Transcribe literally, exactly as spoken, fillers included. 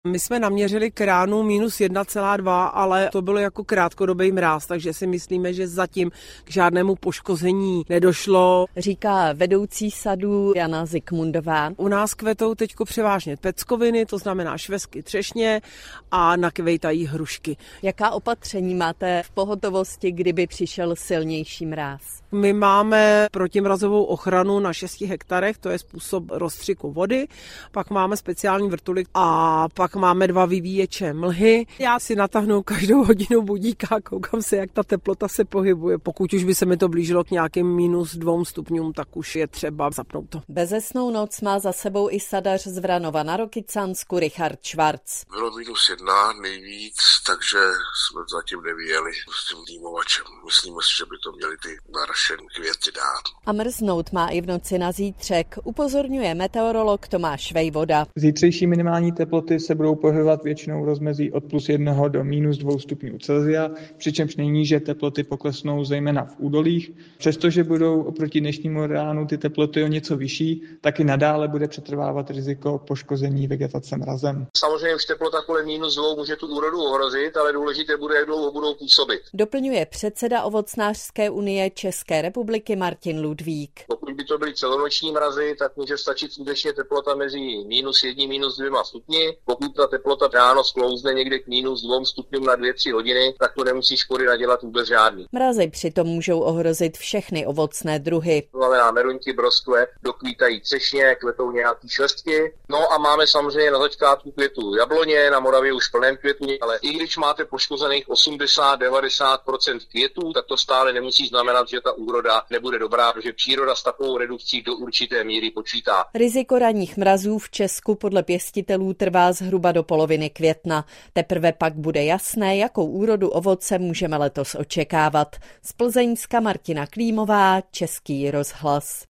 My jsme naměřili kránu minus jedna celá dva, ale to bylo jako krátkodobý mráz, takže si myslíme, že zatím k žádnému poškození nedošlo. Říká vedoucí sadu Jana Zikmundová. U nás kvetou teďko převážně peckoviny, to znamená švestky, třešně a nakvejtají hrušky. Jaká opatření máte v pohotovosti, kdyby přišel silnější mráz? My máme protimrazovou ochranu na šesti hektarech, to je způsob rozstřiku vody, pak máme speciální vrtuly a pak máme dva vyvíječe mlhy. Já si natáhnu každou hodinu budíka a koukám se, jak ta teplota se pohybuje. Pokud už by se mi to blížilo k nějakým minus dvou stupňům, tak už je třeba zapnout to. Bezesnou noc má za sebou i sadař z Vranova na Rokycansku Richard Schwarz. Bylo minus jedna nejvíc, takže jsme zatím nevyjeli s tím dýmovačem. Myslíme si, že by to měli ty narašené květy dát. A mrznout má i v noci na zítřek, upozorňuje meteorolog Tomáš Vejvoda. Zítřejší minimální teploty se budou pohybovat většinou rozmezí od plus jednoho do minus dvou stupňů Celsia, přičemž nejníže teploty poklesnou zejména v údolích. Přestože budou oproti dnešnímu ránu ty teploty o něco vyšší, tak i nadále bude přetrvávat riziko poškození vegetace mrazem. Samozřejmě už teplota kolem minus dvou může tu úrodu ohrozit, ale důležité bude, jak dlouho budou působit. Doplňuje předseda Ovocnářské unie České republiky Martin Ludvík. Pokud by to byly celonoční mrazy, tak může stačit skutečně teplota mezi minus jedním, minus dvěma stupni. Pokud ta teplota ráno sklouzne někde k minus dvou stupňům na dvě, tři hodiny, tak to nemusí škody nadělat vůbec žádný. Mrazy přitom můžou ohrozit všechny ovocné druhy. To znamená meruňky, broskve, dokvítají třešně, kvetou nějaký švestky. No a máme samozřejmě na začátku květu jabloně, na Moravě už plném květu, ale i když máte poškozených osmdesát až devadesát procent květů, tak to stále nemusí znamenat, že ta úroda nebude dobrá, protože příroda s takovou redukcí do určité míry počítá. Riziko ranních mrazů v Česku podle pěstitelů trvá zhruba do poloviny května. Teprve pak bude jasné, jakou úrodu ovoce můžeme letos očekávat. Z Plzeňska Martina Klímová, Český rozhlas.